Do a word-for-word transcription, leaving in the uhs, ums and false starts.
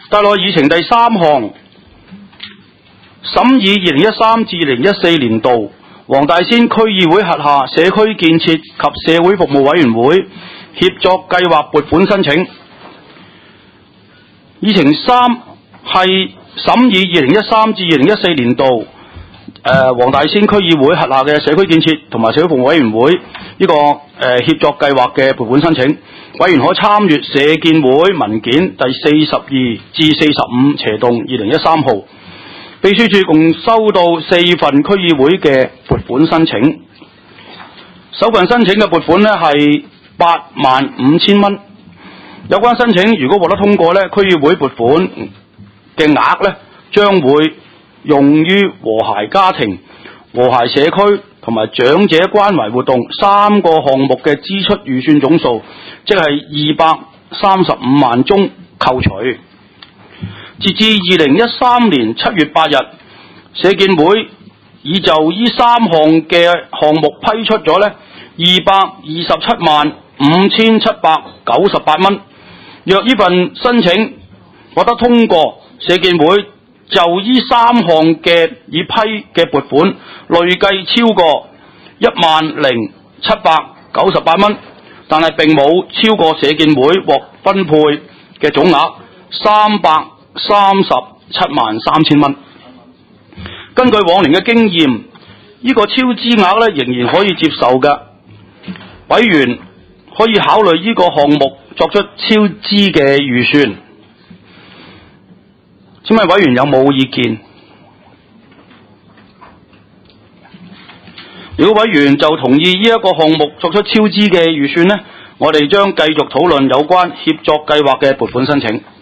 帶落議程第三項，審議二零一三至二零一四年度黃大仙區議會轄下社區建設及社會服務委員會協作計劃撥款申請。議程三係審議二零一三至二零一四年度誒黃大仙區議會轄下嘅社區建設同埋社會服務委員會呢、這個誒、呃、協作計劃嘅撥款申請。委員可參閱社建會文件第四十二至四十五斜洞二零一三號。秘書處共收到四份區議會嘅撥款申請。首份申請嘅撥款呢係八萬五千蚊。有關申請如果獲得通過呢，區議會撥款嘅額呢將會用於和諧家庭、和諧社區同埋長者關懷活動三個項目嘅支出預算總數，即係二百三十五萬中扣除。截至二零一三年七月八日，社建會已就呢三項嘅項目批出咗呢二百二十七萬五千七百九十八蚊。若呢份申請獲得通過，社建會就呢三項嘅已批嘅撥款累計超過一萬零七百九十八蚊，但係並冇超過社建會獲分配嘅總額三百三十七萬三千蚊。根據往年嘅經驗，呢、這個超支額咧仍然可以接受嘅，委員可以考慮呢個項目作出超支嘅預算。請問委員有冇意見？如果委員就同意呢一個項目作出超支嘅預算呢，我哋將繼續討論有關協作計劃嘅撥款申請。